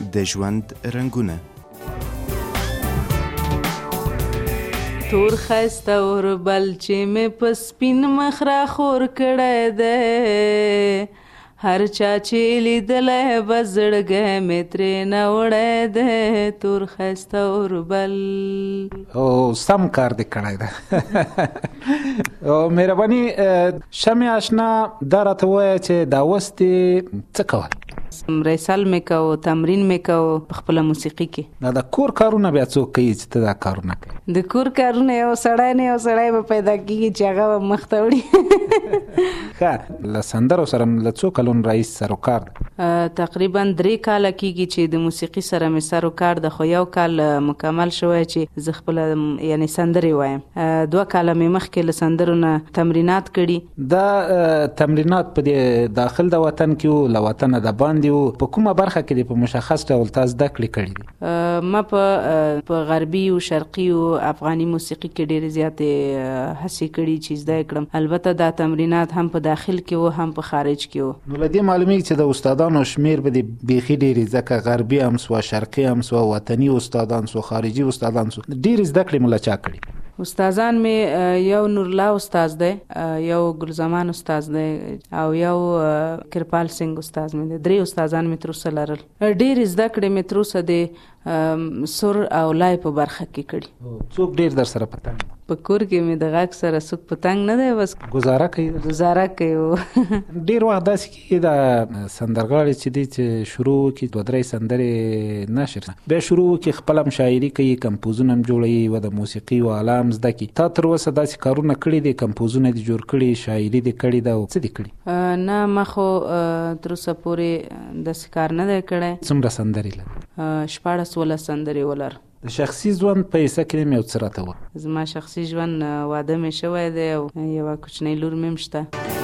د ژوند رنګونه. تور خسته اوربل چې مې په سپین مخ را خور کړی دی، هر چا چې لیدلی به زړګی مې ترې نه وړی دی. تور خسته اوربل سم کار دې کړی ده. مهرباني شمې اشنا دا راته ووایه چې دا اوس دې څه کول؟ ریسل مې کو، تمرین مې کو په خپله موسیقي کې. دا د کور کارونه بیا څوک کوي چې ته دا کارونه کوي؟ د کور کارونه یو سړی نه یو سړی به پیدا کېږي چې هغه به مخ ته وړي. ښه، له سندرو سره له څو کلونو راهیسې سر و کار ده؟ تقریبا 3 کاله کېږي چې د موسیقي سره مې سر و کار ده، خو 1 کال مکمل شوی چې زه خپله یعنې سندرې وایم. 2 کاله مې مخکې له سندرو نه تمرینات کړي. دا تمرینات په دې داخل د وطن کې وو، له وطنه د باندې وو، په کومه برخه کې دې په مشخص ډول تا زده کړې کړي دي؟ ما په غربي او شرقي او افغاني موسیقي کې ډېرې زیاتې هڅې کړي چې زده کړم. البته دا تمرینات هم په داخل کې وو هم په خارج کې وو. نو له دې معلومیږي چې د استادانو شمیر به دې بیخي ډېرې، ځکه غربي هم سوه، شرقي هم سوه، وطني استادان سوه، خارجي استادان سوه، ډېرې زده کړې مو له چا کړي؟ استادان مې یو نورالله استاد دی، یو ګلزمان استاد دی او یو کرپال سنگ استاد مې دی. 3 استادان مې تر اوسه لرل. ډېرې زده کړې مې تر اوسه د سر او لای په برخه کې کړي. څوک ډېر در سره پتنګ؟ په کور کې مې د غږ سره څوک پتنګ نه دی، بس ګزاره کوي. ګزاره کوي. ډېر وخت داسې کېږي د سندرغاړي چې دی چې شروع وکړي 2-3 سندرې نشر، بیا شروع وکړي خپله هم شاعري کوي، کمپوزونه هم جوړوي و د موسیقي و آله هم زده کړي. تا تر اوسه داسې کارونه کړي دي؟ کمپوزونه دې جوړ کړي، شاعري دې کړې ده او څه دې کړي؟ نه، ما خو تر اوسه پورې داسې کار نه دی کړی. څومره سندرې لري؟ 14 سندرې ولر. د شخصي ژوند په حصه کې مې یو څه راته ووایه. زما شخصي ژوند واده مې شوی دی او یوه کوچنۍ لور مې هم شته.